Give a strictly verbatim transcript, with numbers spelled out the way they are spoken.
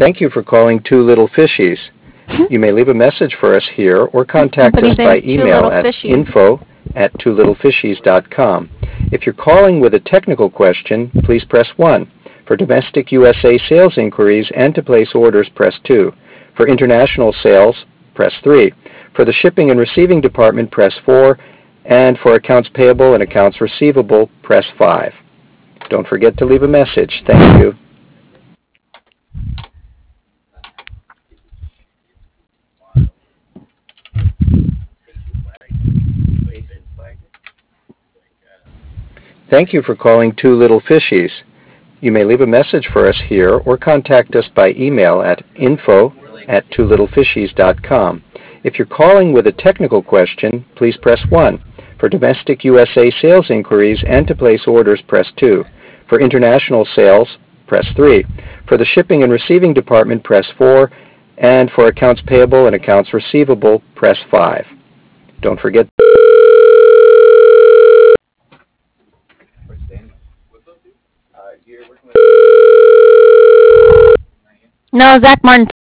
Thank you for calling Two Little Fishies. You may leave a message for us here or contact us by email at info at two little fishies dot com. If you're calling with a technical question, please press one. For domestic U S A sales inquiries and to place orders, press two. For international sales, press three. For the shipping and receiving department, press four. And for accounts payable and accounts receivable, press five. Don't forget to leave a message. Thank you. Thank you for calling Two Little Fishies. You may leave a message for us here or contact us by email at info at two little fishies dot com. If you're calling with a technical question, please press one. For domestic U S A sales inquiries and to place orders, press two. For international sales, press three. For the shipping and receiving department, press four. And for accounts payable and accounts receivable, press five. Don't forget. No, Zach Martin.